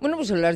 Bueno, pues son las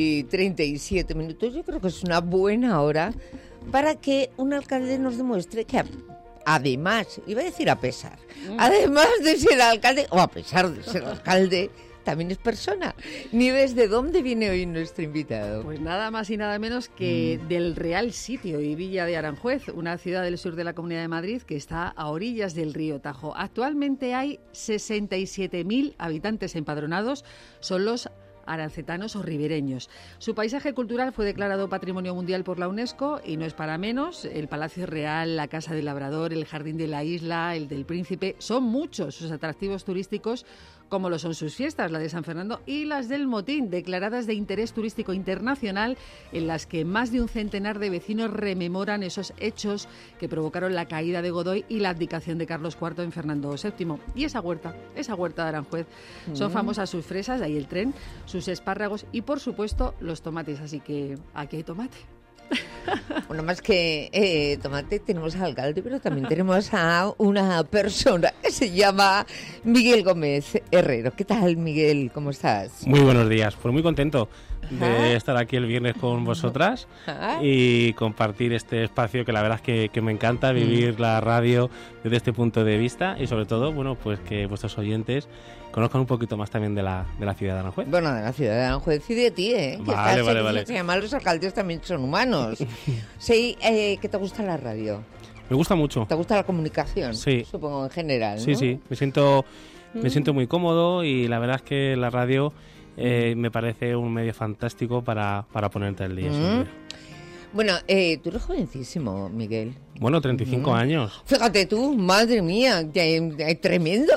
10:37. Yo creo que es una buena hora para que un alcalde nos demuestre que además, iba a decir a pesar, además de ser alcalde, o a pesar de ser alcalde, también es persona. Nieves, ¿de dónde viene hoy nuestro invitado? Pues nada más y nada menos que del Real Sitio y Villa de Aranjuez, una ciudad del sur de la Comunidad de Madrid que está a orillas del río Tajo. Actualmente hay 67.000 habitantes empadronados, son los arancetanos o ribereños. Su paisaje cultural fue declarado Patrimonio Mundial por la UNESCO y no es para menos. El Palacio Real, la Casa del Labrador, el Jardín de la Isla, el del Príncipe, son muchos sus atractivos turísticos, como lo son sus fiestas, la de San Fernando y las del Motín, declaradas de interés turístico internacional, en las que más de un centenar de vecinos rememoran esos hechos que provocaron la caída de Godoy y la abdicación de Carlos IV en Fernando VII. Y esa huerta de Aranjuez, son famosas sus fresas, de ahí el tren, sus espárragos y, por supuesto, los tomates. Así que aquí hay tomate. Bueno, más que tomate, tenemos al alcalde, pero también tenemos a una persona que se llama Miguel Gómez Herrero. ¿Qué tal, Miguel? ¿Cómo estás? Muy buenos días. Pues muy contento de estar aquí el viernes con vosotras y compartir este espacio que la verdad es que me encanta vivir la radio desde este punto de vista y sobre todo, bueno, pues que vuestros oyentes conozcan un poquito más también de la ciudad de Aranjuez. Bueno, de la ciudad de Aranjuez y de ti, ¿eh? Vale. Que además los alcaldes también son humanos. Sí, ¿qué te gusta la radio? Me gusta mucho. ¿Te gusta la comunicación? Sí. Supongo en general, ¿no? Sí. Me siento muy cómodo y la verdad es que la radio me parece un medio fantástico para ponerte al día siempre. Bueno, tú eres jovencísimo, Miguel. Bueno, 35 años. Fíjate tú, madre mía, tremendo.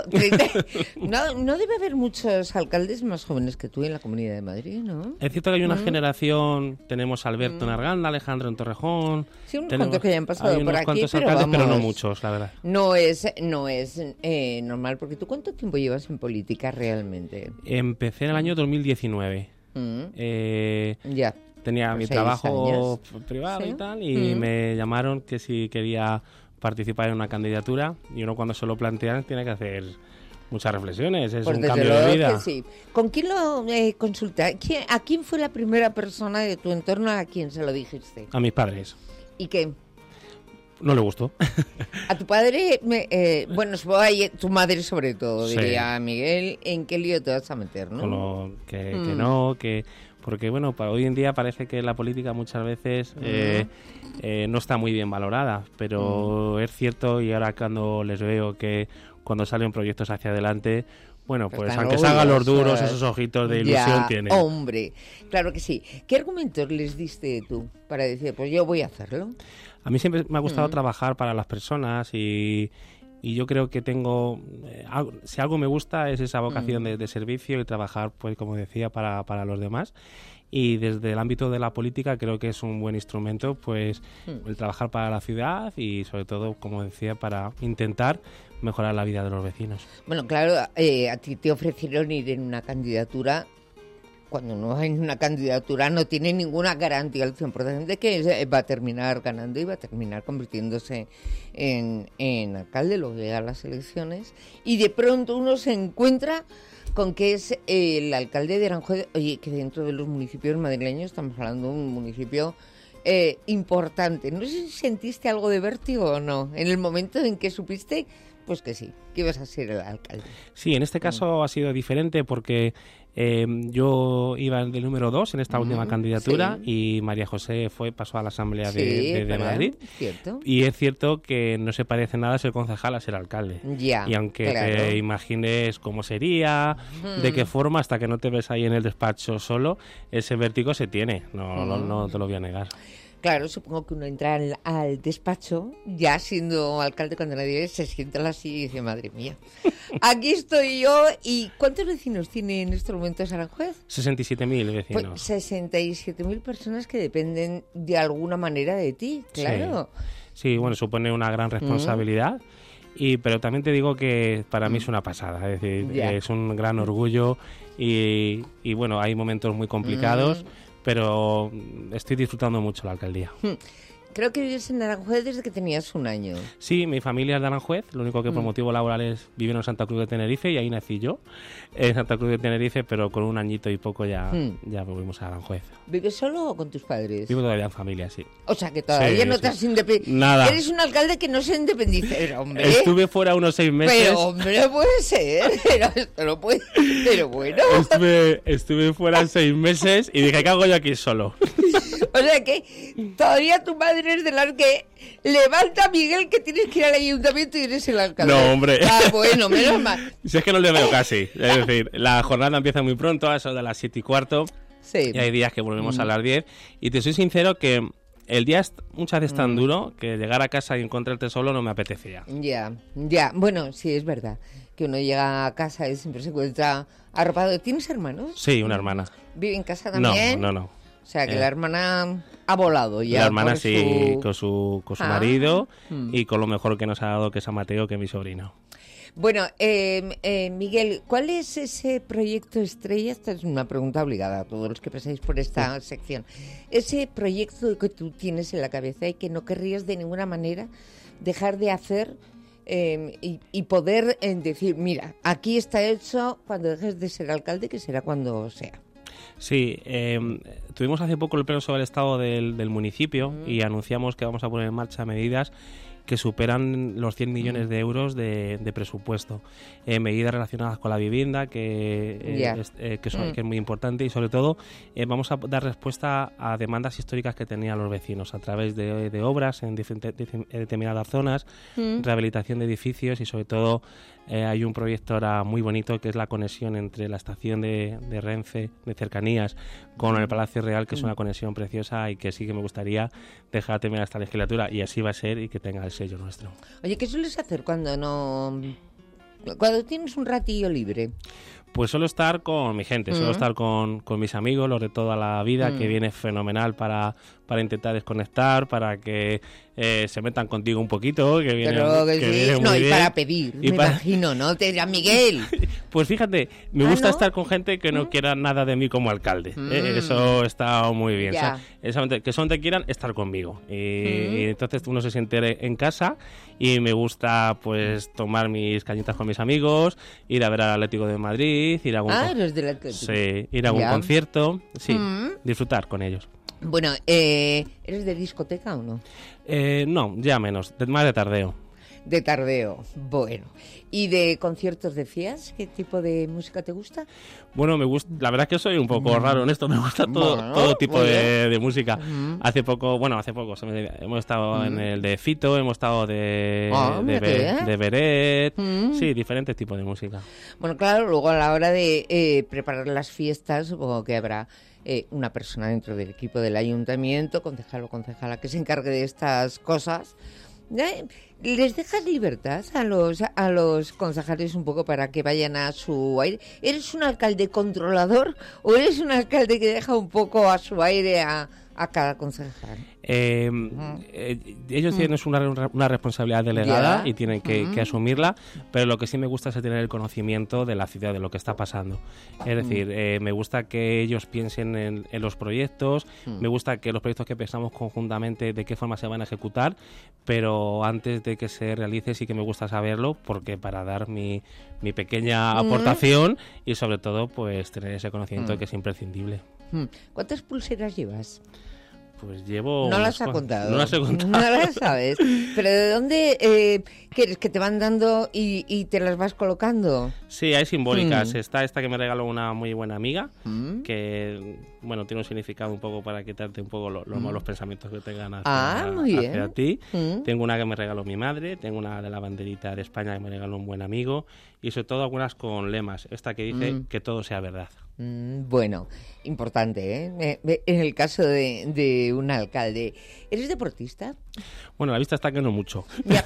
No debe haber muchos alcaldes más jóvenes que tú en la Comunidad de Madrid, ¿no? Es cierto que hay una generación, tenemos a Alberto en Arganda, Alejandro en Torrejón. Sí, unos cuantos que ya han pasado por aquí, cuantos pero alcaldes, vamos, pero no muchos, la verdad. No es normal, porque ¿tú cuánto tiempo llevas en política realmente? Empecé en el año 2019. Ya. Tenía mi trabajo privado y tal, y me llamaron que si quería participar en una candidatura, y uno cuando se lo plantean tiene que hacer muchas reflexiones, es un cambio de vida. Que sí. ¿Con quién lo consultaste? ¿A quién fue la primera persona de tu entorno a quien se lo dijiste? A mis padres. ¿Y qué? No le gustó. A tu padre, bueno, tu madre sobre todo, diría Miguel, ¿en qué lío te vas a meter, no? Con lo que no, porque bueno, hoy en día parece que la política muchas veces no está muy bien valorada, pero es cierto, y ahora cuando les veo que cuando salen proyectos hacia adelante, bueno, pues aunque se hagan los duros, esos ojitos de ilusión tienen. Hombre, claro que sí. ¿Qué argumentos les diste tú para decir, pues yo voy a hacerlo? A mí siempre me ha gustado trabajar para las personas y yo creo que tengo, si algo me gusta es esa vocación de servicio y trabajar, pues como decía, para los demás. Y desde el ámbito de la política creo que es un buen instrumento, pues el trabajar para la ciudad y sobre todo, como decía, para intentar mejorar la vida de los vecinos. Bueno, claro, a ti te ofrecieron ir en una candidatura. Cuando uno va en una candidatura no tiene ninguna garantía al 100% de que va a terminar ganando y va a terminar convirtiéndose en alcalde, luego llegan las elecciones y de pronto uno se encuentra con que es el alcalde de Aranjuez. Oye, que dentro de los municipios madrileños estamos hablando de un municipio importante. No sé si sentiste algo de vértigo o no en el momento en que supiste pues que sí, que ibas a ser el alcalde. Sí, en este caso ha sido diferente porque yo iba del número 2 en esta última candidatura y María José pasó a la Asamblea de Madrid. Cierto. Y es cierto que no se parece nada ser concejal a ser alcalde. Ya, y aunque te imagines cómo sería, de qué forma, hasta que no te ves ahí en el despacho solo, ese vértigo se tiene, no te lo voy a negar. Claro, supongo que uno entra al despacho, ya siendo alcalde, cuando nadie se sienta así y dice, madre mía, aquí estoy yo. ¿Y cuántos vecinos tiene en estos momentos Aranjuez? 67.000 vecinos. Pues 67.000 personas que dependen de alguna manera de ti, claro. Sí, bueno, supone una gran responsabilidad. Pero también te digo que para mí es una pasada, es decir, es un gran orgullo y bueno, hay momentos muy complicados, pero estoy disfrutando mucho la alcaldía. Creo que vives en Aranjuez desde que tenías 1 año. Sí, mi familia es de Aranjuez, lo único que por motivos laborales vivieron en Santa Cruz de Tenerife y ahí nací yo, en Santa Cruz de Tenerife, pero con 1 añito y poco ya volvimos a Aranjuez. ¿Vives solo o con tus padres? Vivo todavía en familia, sí. O sea, que todavía no te has independizado. Nada. Eres un alcalde que no se independiza, pero, hombre. Estuve fuera unos 6 meses. Pero, hombre, puede ser. Pero esto no puede. Pero bueno. Estuve fuera 6 meses y dije, ¿qué hago yo aquí solo? O sea que todavía tu madre es de las que levanta a Miguel que tienes que ir al ayuntamiento y eres el alcalde. No, hombre. Ah, bueno, menos mal. Si es que no le veo casi. Es decir, la jornada empieza muy pronto, a eso de las 7:15. Sí. Y hay días que volvemos a las 10. Y te soy sincero que el día muchas veces tan duro que llegar a casa y encontrarte solo no me apetecía. Ya. Bueno, sí, es verdad. Que uno llega a casa y siempre se encuentra arropado. ¿Tienes hermanos? Sí, una hermana. ¿Vive en casa también? No. O sea, que la hermana ha volado ya. La hermana por sí, con su marido y con lo mejor que nos ha dado, que es San Mateo, que es mi sobrino. Bueno, Miguel, ¿cuál es ese proyecto estrella? Esta es una pregunta obligada a todos los que pasáis por esta sección. Ese proyecto que tú tienes en la cabeza y que no querrías de ninguna manera dejar de hacer y poder decir, mira, aquí está hecho cuando dejes de ser alcalde, que será cuando sea. Sí, tuvimos hace poco el pleno sobre el estado del municipio y anunciamos que vamos a poner en marcha medidas que superan los 100 millones de euros de presupuesto. Medidas relacionadas con la vivienda, que es muy importante, y sobre todo vamos a dar respuesta a demandas históricas que tenían los vecinos a través de obras en determinadas zonas, rehabilitación de edificios y sobre todo hay un proyecto ahora muy bonito que es la conexión entre la estación de Renfe de cercanías con el Palacio Real, que es una conexión preciosa y que sí que me gustaría dejar terminar esta legislatura, y así va a ser, y que tenga el sello nuestro. Oye, ¿qué sueles hacer cuando tienes un ratillo libre? Pues suelo estar con mi gente, suelo estar con mis amigos, los de toda la vida, que viene fenomenal para intentar desconectar, para que se metan contigo un poquito, que viene, no, y bien. Para pedir, me imagino, ¿no? Te dirán, Miguel. Pues fíjate, me gusta estar con gente que no quiera nada de mí como alcalde. Eso está muy bien. O sea, que solamente quieran estar conmigo. Y entonces uno se siente en casa, y me gusta pues tomar mis cañitas con mis amigos, ir a ver al Atlético de Madrid, ir a algún eres del Atlético. Sí, ir a algún concierto, sí, disfrutar con ellos. Bueno, ¿eres de discoteca o no? No, ya menos, más de tardeo. De tardeo, bueno. ¿Y de conciertos decías? ¿Qué tipo de música te gusta? Bueno, me gusta, la verdad es que soy un poco raro en esto, me gusta todo tipo de música. Hace poco hemos estado en el de Fito, hemos estado de Beret, sí, diferentes tipos de música. Bueno, claro, luego a la hora de preparar las fiestas, supongo que habrá una persona dentro del equipo del ayuntamiento, concejal o concejala, que se encargue de estas cosas. ¿Les dejas libertad a los concejales un poco para que vayan a su aire? ¿Eres un alcalde controlador o eres un alcalde que deja un poco a su aire a cada concejal? Ellos tienen una responsabilidad delegada y tienen que asumirla, pero lo que sí me gusta es tener el conocimiento de la ciudad, de lo que está pasando. Es decir, me gusta que ellos piensen en los proyectos, me gusta que los proyectos que pensamos conjuntamente de qué forma se van a ejecutar, pero antes de que se realice sí que me gusta saberlo, porque para dar mi pequeña aportación y sobre todo pues tener ese conocimiento que es imprescindible. ¿Cuántas pulseras llevas? Pues llevo... No las ha contado. No las he contado. No las sabes. ¿Pero de dónde quieres que te van dando y te las vas colocando? Sí, hay simbólicas. Está esta que me regaló una muy buena amiga, que, bueno, tiene un significado un poco para quitarte un poco los malos pensamientos que tengan hacia ti. Tengo una que me regaló mi madre, tengo una de la banderita de España que me regaló un buen amigo, y sobre todo algunas con lemas. Esta que dice que todo sea verdad. Bueno, importante, ¿eh? En el caso de un alcalde. ¿Eres deportista? Bueno, la vista está que no mucho.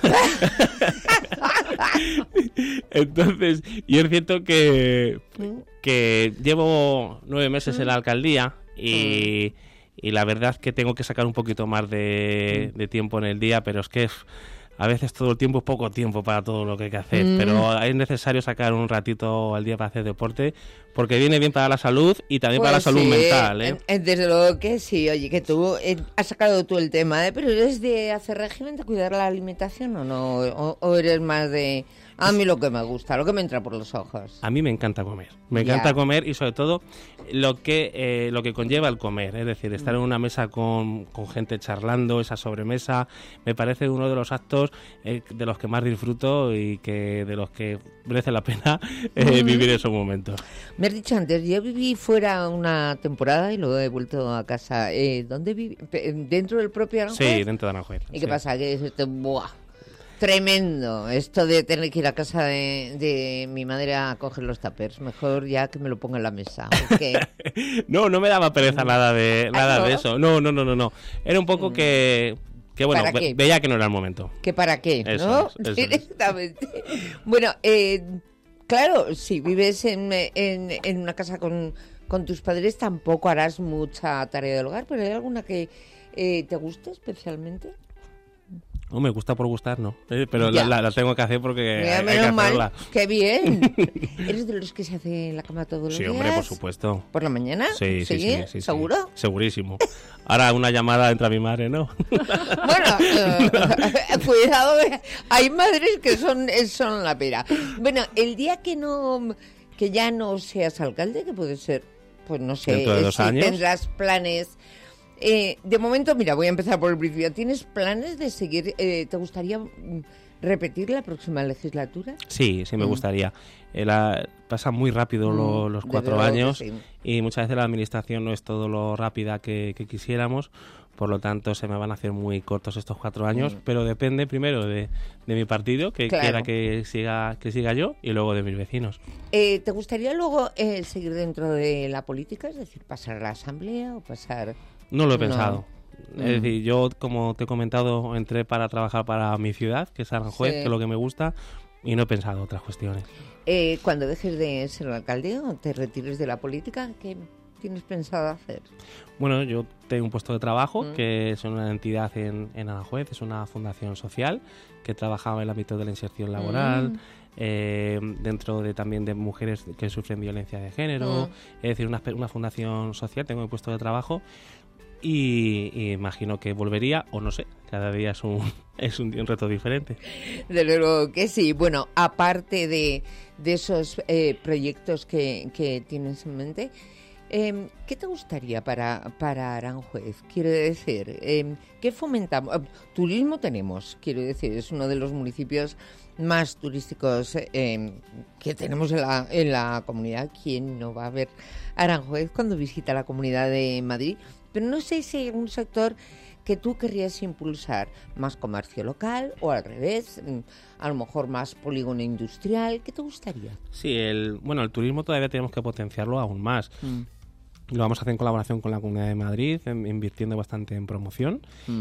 Entonces, y es cierto que llevo 9 meses en la alcaldía y la verdad que tengo que sacar un poquito más de tiempo en el día, pero es que a veces todo el tiempo es poco tiempo para todo lo que hay que hacer, pero es necesario sacar un ratito al día para hacer deporte, porque viene bien para la salud y también para la salud mental, ¿eh? Desde luego que sí. Oye, que tú has sacado tú el tema, pero ¿eres de hacer régimen, de cuidar la alimentación o no? ¿O eres más de... A mí lo que me gusta, lo que me entra por los ojos? A mí me encanta comer. Me encanta comer y sobre todo lo que conlleva el comer. Es decir, estar en una mesa con gente charlando, esa sobremesa, me parece uno de los actos de los que más disfruto y que de los que merece la pena vivir esos momentos. Me has dicho antes, yo viví fuera una temporada y luego he vuelto a casa. ¿Dónde viví? ¿Dentro del propio Aranjuez? Sí, dentro de Aranjuez. ¿Y qué pasa? Que es ¡buah! Tremendo esto de tener que ir a casa de mi madre a coger los tuppers. Mejor ya que me lo ponga en la mesa. Porque... no me daba pereza nada de eso. No. Era un poco que bueno, veía que no era el momento. ¿Que para qué? Eso ¿no? es. Directamente. Bueno, claro, si vives en una casa con tus padres tampoco harás mucha tarea del hogar, pero ¿hay alguna que te guste especialmente? No, me gusta por gustar, no. Pero la tengo que hacer porque mira, hay menos que hacerla. Mal. ¡Qué bien! ¿Eres de los que se hace la cama todos los días? Sí, hombre, por supuesto. ¿Por la mañana? Sí. ¿Seguro? Sí. Segurísimo. Ahora una llamada entra mi madre, ¿no? Bueno, cuidado, hay madres que son la pera. Bueno, el día que ya no seas alcalde, que puede ser, pues no sé, dentro de 2 años. Tendrás planes. De momento, mira, voy a empezar por el principio. ¿Tienes planes de seguir? ¿Te gustaría repetir la próxima legislatura? Sí, me gustaría. Pasa muy rápido los 4 años y muchas veces la administración no es todo lo rápida que quisiéramos. Por lo tanto, se me van a hacer muy cortos estos 4 años, pero depende primero de mi partido, que quiera que siga yo, y luego de mis vecinos. ¿Te gustaría luego seguir dentro de la política? Es decir, pasar a la asamblea o pasar... No lo he pensado. Es decir, yo, como te he comentado, entré para trabajar para mi ciudad, que es Aranjuez, que es lo que me gusta, y no he pensado otras cuestiones. Cuando dejes de ser alcalde o te retires de la política, ¿qué tienes pensado hacer? Bueno, yo tengo un puesto de trabajo, que es una entidad en Aranjuez, es una fundación social que trabajaba en el ámbito de la inserción laboral, dentro también de mujeres que sufren violencia de género, es decir, una fundación social, tengo mi puesto de trabajo. Y imagino que volvería, o no sé, cada día es un reto diferente. De luego que sí. Bueno, aparte de esos proyectos que tienes en mente, ¿qué te gustaría para Aranjuez? Quiero decir, ¿qué fomentamos? Turismo tenemos, quiero decir, es uno de los municipios más turísticos que tenemos en la comunidad. ¿Quién no va a ver Aranjuez cuando visita la Comunidad de Madrid? Pero no sé si hay un sector que tú querrías impulsar, más comercio local o al revés, a lo mejor más polígono industrial. ¿Qué te gustaría? Sí, el turismo todavía tenemos que potenciarlo aún más. Lo vamos a hacer en colaboración con la Comunidad de Madrid, invirtiendo bastante en promoción.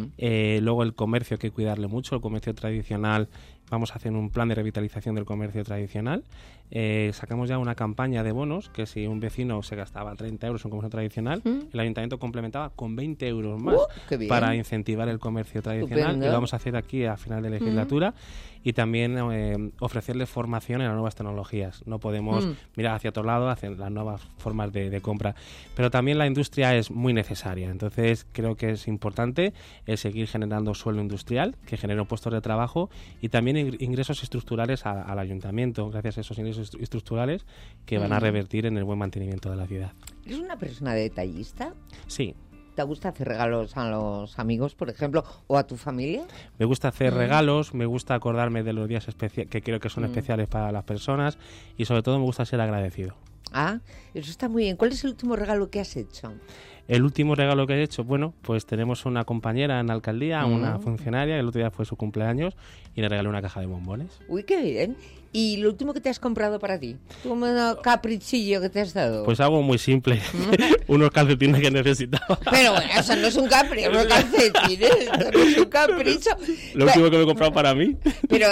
Luego el comercio hay que cuidarle mucho, el comercio tradicional. Vamos a hacer un plan de revitalización del comercio tradicional. Sacamos ya una campaña de bonos, que si un vecino se gastaba 30 euros en un comercio tradicional, el ayuntamiento complementaba con 20 euros más para incentivar el comercio tradicional. Estupendo. Y lo vamos a hacer aquí a final de legislatura. Y también ofrecerle formación en las nuevas tecnologías. No podemos mirar hacia otro lado, hacia las nuevas formas de compra. Pero también la industria es muy necesaria. Entonces creo que es importante seguir generando suelo industrial, que genere puestos de trabajo, y también ingresos estructurales al ayuntamiento, gracias a esos ingresos estructurales que van a revertir en el buen mantenimiento de la ciudad. ¿Eres una persona detallista? Sí. ¿Te gusta hacer regalos a los amigos, por ejemplo, o a tu familia? Me gusta hacer regalos, me gusta acordarme de los días que creo que son especiales para las personas, y sobre todo me gusta ser agradecido. Ah, eso está muy bien. ¿Cuál es el último regalo que has hecho? El último regalo que he hecho, bueno, pues tenemos una compañera en la alcaldía, una funcionaria, el otro día fue su cumpleaños y le regalé una caja de bombones. Uy, qué bien. ¿Y lo último que te has comprado para ti? ¿Cómo un caprichillo que te has dado? Pues algo muy simple, unos calcetines que necesitaba. Pero bueno, eso no es un capricho, unos calcetines, eso no es un capricho. Lo último que me he comprado para mí. Pero,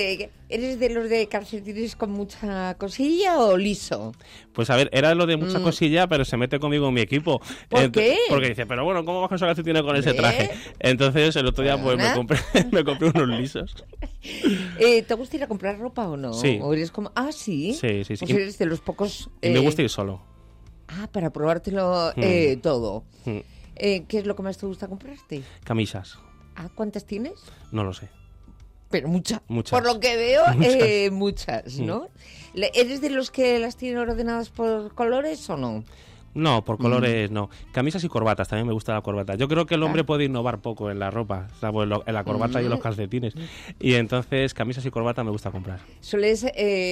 ¿eres de los de calcetines con mucha cosilla o liso? Pues a ver, era lo de mucha cosilla, pero se mete conmigo en mi equipo. Pues ¿Por qué? Porque dice, pero bueno, ¿cómo vas con esos calcetines con ese traje? Entonces el otro día pues me compré unos lisos. ¿Te gusta ir a comprar ropa o no? Sí. ¿O eres como, sí? Sí. Pues eres de los pocos... Y me gusta ir solo. Para probártelo todo. ¿Qué es lo que más te gusta comprarte? Camisas. ¿Cuántas tienes? No lo sé. Pero muchas. Muchas. Por lo que veo, muchas, ¿no? ¿Eres de los que las tienen ordenadas por colores o no? No, por colores no. Camisas y corbatas, también me gusta la corbata. Yo creo que el hombre puede innovar poco en la ropa, o sea, pues en la corbata y en los calcetines. Y entonces camisas y corbata me gusta comprar. ¿Sueles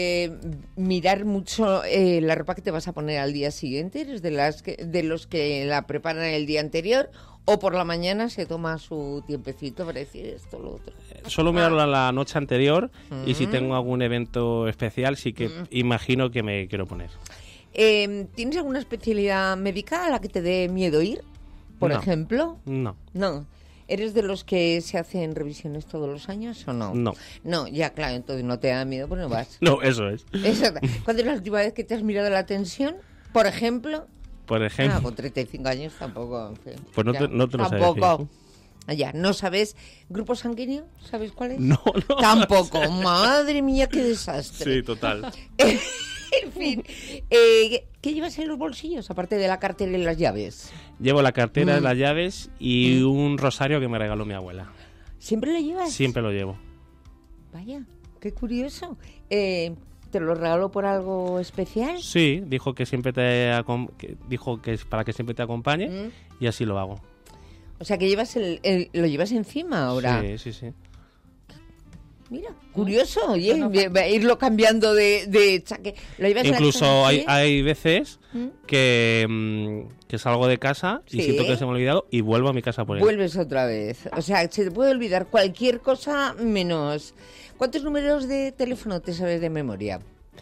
mirar mucho la ropa que te vas a poner al día siguiente? ¿Eres de los que la preparan el día anterior? ¿O por la mañana se toma su tiempecito para decir esto o lo otro? Solo mirarlo la noche anterior y si tengo algún evento especial sí que imagino que me quiero poner. ¿Tienes alguna especialidad médica a la que te dé miedo ir, por ejemplo? No. ¿Eres de los que se hacen revisiones todos los años o no? No, ya claro, entonces no te da miedo, pues no vas. No, eso es. ¿Cuándo es la última vez que te has mirado la tensión, por ejemplo? Por ejemplo. Con 35 años tampoco. En fin, pues no te lo sé tampoco. decir. Ya, ¿no sabes grupo sanguíneo? ¿Sabes cuál es? No. Tampoco. Madre mía, qué desastre. Sí, total. En fin, ¿qué llevas en los bolsillos, aparte de la cartera y las llaves? Llevo la cartera, las llaves y un rosario que me regaló mi abuela. ¿Siempre lo llevas? Siempre lo llevo. Vaya, qué curioso. ¿Te lo regaló por algo especial? Sí, dijo que siempre dijo que es para que siempre te acompañe y así lo hago. O sea, que llevas lo llevas encima ahora. Sí. Mira, curioso, oye, irlo cambiando de chaqueta. Incluso hay veces que salgo de casa y siento que se me ha olvidado y vuelvo a mi casa por él. Vuelves otra vez. O sea, se te puede olvidar cualquier cosa menos... ¿Cuántos números de teléfono te sabes de memoria?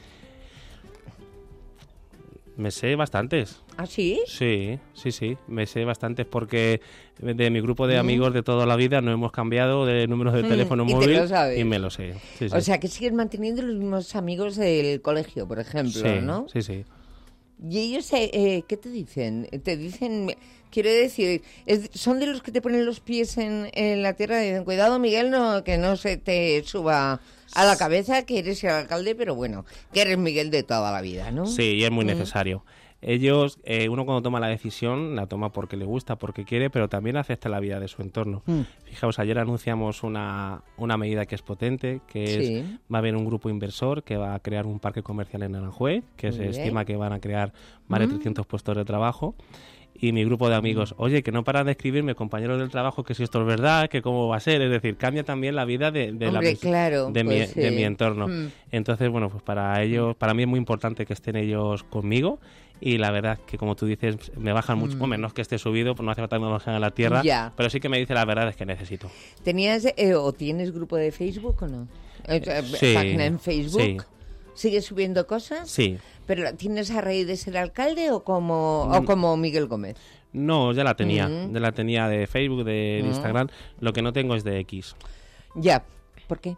Me sé bastantes. ¿Ah, sí? Sí. Me sé bastantes porque de mi grupo de amigos de toda la vida no hemos cambiado de números de teléfono móvil y me lo sé. Sí. O sea, que sigues manteniendo los mismos amigos del colegio, por ejemplo, ¿no? Sí. ¿Y ellos qué te dicen? Te dicen, quiero decir, son de los que te ponen los pies en la tierra y dicen, cuidado, Miguel, que no se te suba a la cabeza que eres el alcalde, pero bueno, que eres Miguel de toda la vida, ¿no? Sí, y es muy necesario. Ellos, uno cuando toma la decisión, la toma porque le gusta, porque quiere, pero también acepta la vida de su entorno. Fijaos, ayer anunciamos una medida que es potente, que va a haber un grupo inversor que va a crear un parque comercial en Aranjuez, que se estima que van a crear más de 300 puestos de trabajo. Y mi grupo de amigos, oye, que no paran de escribirme, compañeros del trabajo, que si esto es verdad, que cómo va a ser. Es decir, cambia también la vida de mi entorno. Entonces, bueno, pues para mí es muy importante que estén ellos conmigo. Y la verdad que, como tú dices, me bajan mucho. Hombre, no es que esté subido, pues no hace falta que me bajen a la tierra. Pero sí que me dice la verdad es que necesito. ¿Tenías o tienes grupo de Facebook o no? Sí. ¿Página en Facebook? Sí. ¿Sigues subiendo cosas? Sí. ¿Pero tienes a raíz de ser alcalde o como Miguel Gómez? No, ya la tenía. Ya la tenía de Facebook, de Instagram. Lo que no tengo es de X. Ya. ¿Por qué?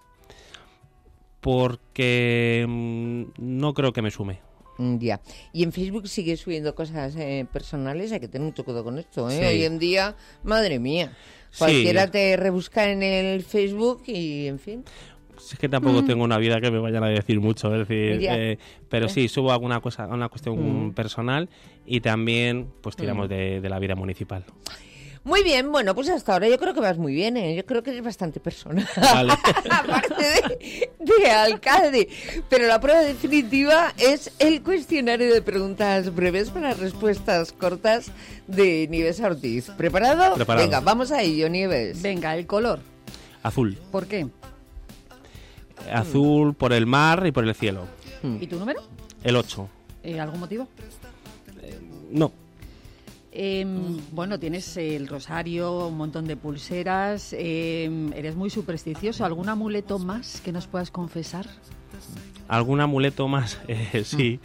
Porque no creo que me sume. Ya. Y en Facebook sigues subiendo cosas personales. Hay que tener mucho cuidado con esto, ¿eh? Sí. Hoy en día, madre mía. Cualquiera te rebusca en el Facebook y, en fin... Es que tampoco tengo una vida que me vayan a decir mucho, es decir, pero sí, subo alguna cosa, una cuestión personal y también pues tiramos de la vida municipal. Muy bien, bueno, pues hasta ahora yo creo que vas muy bien, ¿eh? Yo creo que eres bastante persona. Vale. Aparte de alcalde. Pero la prueba definitiva es el cuestionario de preguntas breves para respuestas cortas de Nieves Ortiz. ¿Preparado? Preparado. Venga, vamos a ello, Nieves. Venga, el color. Azul. ¿Por qué? Azul por el mar y por el cielo. ¿Y tu número? El 8. ¿Algún motivo? No. Bueno, tienes el rosario, un montón de pulseras, eres muy supersticioso. ¿Algún amuleto más que nos puedas confesar? ¿Algún amuleto más? Sí.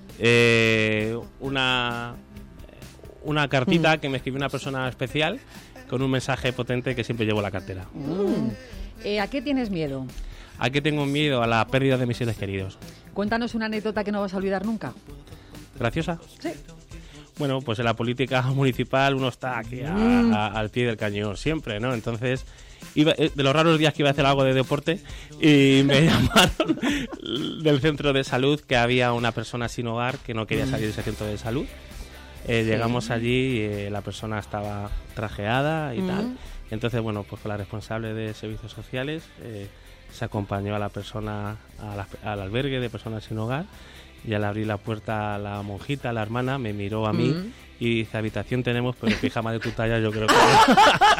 Una cartita que me escribió una persona especial con un mensaje potente que siempre llevo en la cartera. ¿A qué tienes miedo? ¿A qué tengo miedo? A la pérdida de mis seres queridos. Cuéntanos una anécdota que no vas a olvidar nunca. ¿Graciosa? Sí. bueno, pues en la política municipal uno está aquí al pie del cañón siempre, ¿no? Entonces, de los raros días que iba a hacer algo de deporte y me llamaron del centro de salud que había una persona sin hogar que no quería salir de ese centro de salud. Llegamos allí y la persona estaba trajeada y tal. Entonces, bueno, pues con la responsable de servicios sociales se acompañó a la persona al albergue de personas sin hogar, y al abrir la puerta a la monjita, la hermana, me miró a mí y dice: habitación tenemos, pero el pijama de tu talla yo creo que no.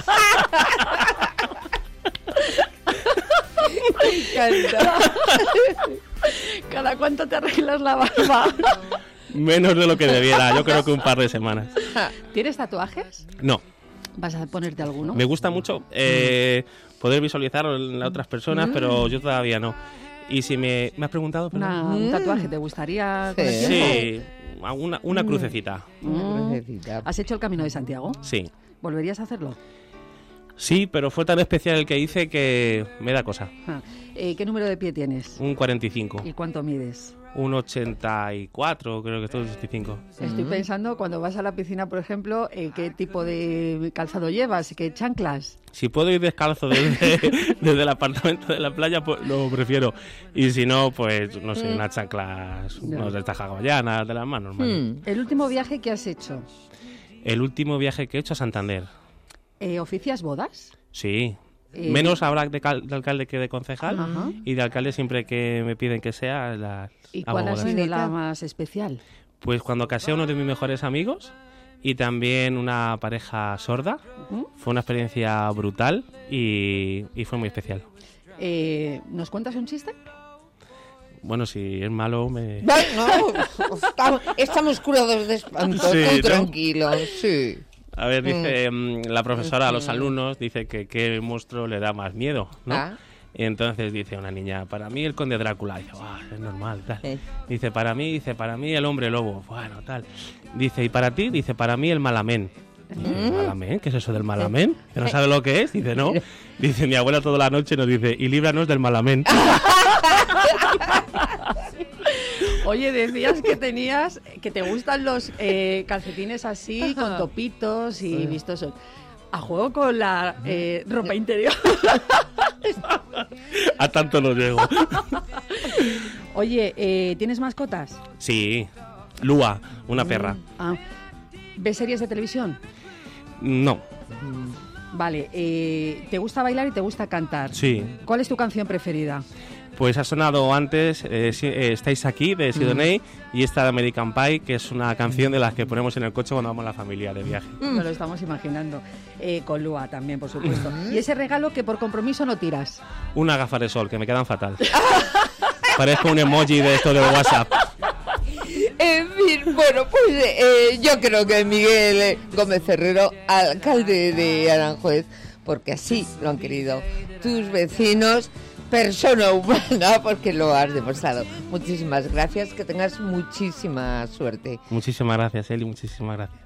Me encanta. ¿Cada cuánto te arreglas la barba? Menos de lo que debiera, yo creo que un par de semanas. ¿Tienes tatuajes? No. ¿Vas a ponerte alguno? Me gusta mucho poder visualizarlo en las otras personas, pero yo todavía no. Y si me has preguntado... ¿Un tatuaje te gustaría con el tiempo? Sí, una crucecita. Una crucecita. ¿Has hecho el Camino de Santiago? Sí. ¿Volverías a hacerlo? Sí, pero fue tan especial el que hice que me da cosa. ¿Qué número de pie tienes? Un 45. ¿Y cuánto mides? Un 84, creo que es todo 85. Estoy pensando, cuando vas a la piscina, por ejemplo, ¿qué tipo de calzado llevas? ¿Qué chanclas? Si puedo ir descalzo desde el apartamento de la playa, pues lo prefiero. Y si no, pues, no sé, unas chanclas, unos de estas hawaianas, de las más normales. ¿El último viaje que has hecho? El último viaje que he hecho a Santander. ¿Oficias bodas? Sí. Menos habrá de alcalde que de concejal. Ajá. Y de alcalde siempre que me piden que sea ¿Y cuál ha sido la más especial? Pues cuando casé a uno de mis mejores amigos y también una pareja sorda. Fue una experiencia brutal y fue muy especial. ¿Nos cuentas un chiste? Bueno, si es malo me... No, estamos curados de espanto, Sí, tú ¿no? tranquilo, sí. A ver, dice la profesora a los alumnos, dice que qué monstruo le da más miedo, ¿no? Y entonces dice una niña: para mí el conde Drácula. Dice: es normal, tal. Dice, para mí el hombre lobo. Bueno, tal. Dice: ¿y para ti? Dice: para mí el malamén. Dice: ¿malamén? ¿Qué es eso del malamén? ¿Que no sabe lo que es? Dice: no. Dice: mi abuela toda la noche nos dice: y líbranos del malamén. Oye, decías que te gustan los calcetines así, con topitos y vistosos. ¿A juego con la ropa interior? A tanto no llego. Oye, ¿tienes mascotas? Sí. Lua, una perra. ¿Ves series de televisión? No. Vale. ¿Te gusta bailar y te gusta cantar? Sí. ¿Cuál es tu canción preferida? Pues ha sonado antes Estáis aquí, de Sidonie, y esta de American Pie, que es una canción de las que ponemos en el coche cuando vamos la familia de viaje. Nos lo estamos imaginando. Con Lua también, por supuesto. ¿Y ese regalo que por compromiso no tiras? Una gafa de sol, que me quedan fatal. Parezco un emoji de esto de WhatsApp. En fin, bueno, pues yo creo que Miguel Gómez Herrero, alcalde de Aranjuez, porque así lo han querido tus vecinos, persona humana, porque lo has demostrado. Muchísimas gracias, que tengas muchísima suerte. Muchísimas gracias, Eli, muchísimas gracias.